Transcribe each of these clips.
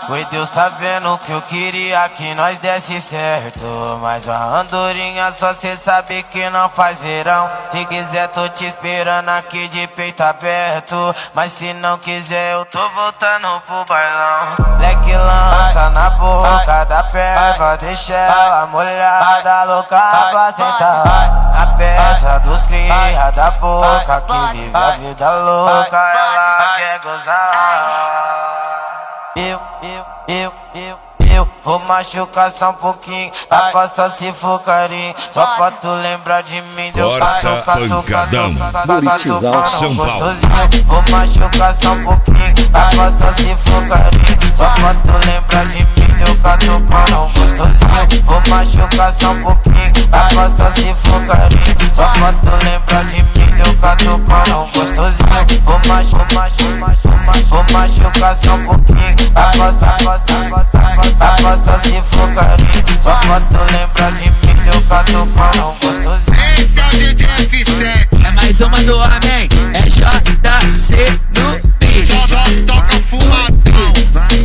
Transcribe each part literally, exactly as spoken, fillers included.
Foi Deus tá vendo que eu queria que nós desse certo, mas a andorinha só cê sabe que não faz verão. Se quiser tô te esperando aqui de peito aberto, mas se não quiser eu tô voltando pro bailão. Leque lança na boca da perva, deixa ela molhada, louca pra sentar. A peça dos cria da boca que vive a vida louca, ela quer gozar. Eu, eu, eu, eu, eu vou machucar só um pouquinho, a costa se for carinho, só pra tu lembrar de mim. Deu Corsa Pancadão, Buritizal, São Paulo. Vou machucar só um pouquinho, a costa se for carinho, só pra tu lembrar de mim. Deu catucando gostosinho. Vou machucar só um pouquinho, a costa se for carinho, só pra tu lembrar de mim. Deu catucando gostosinho. Vou machucar, vou machucar só um pouquinho, a costa, a costa, a costa, a costa se for carinho, só pra tu lembrar de mim. Deu catucando gostosinho. Esse é o D J F sete. É mais uma do homem, é J C no beat. Só, só toca fumadão.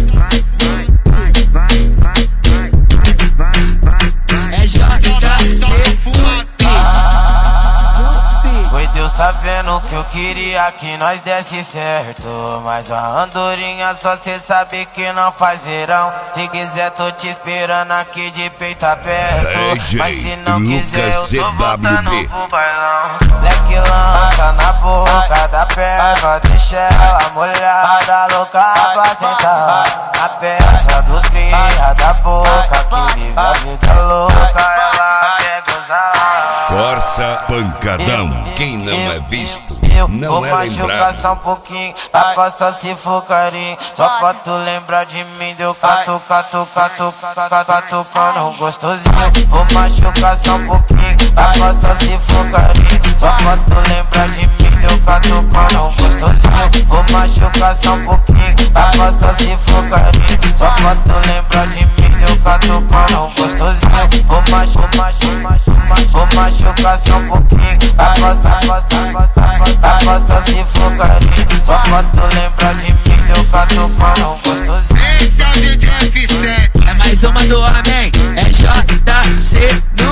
É J C no beat. Foi Deus tá vendo que eu queria que nós desse certo, mas a andorinha só cê sabe que não faz verão. Se quiser tô te esperando aqui de peito aberto, D J mas se não quiser eu Lucas tô voltando C W B. pro bailão. Leque lança na boca da perva, deixa ela molhada, louca pra sentar. A peça dos cria da boca que vive a vida louca, ela quer gozar. Corsa Pancadão, quem não é visto não vou é machucar lembrado. só um pouquinho, a costa se for carinho, só pra tu lembrar de mim. Deu catu, catu, catu, catu, catucando gostosinho. Vou machucar só um pouquinho, a costa se for carinho, só pra tu lembrar de mim. Deu catucando gostosinho. Vou machucar só um pouquinho, a costa se for carinho, só pra tu lembrar de mim. Deu catucando gostosinho. Vou machucar, vou machucar só um pouquinho, a costa, a costa, a costa, a costa, a costa se for carinho, só pra tu lembrar de mim. Deu catucando gostosinho. Esse é o D J F sete. É mais uma do homem, é J C no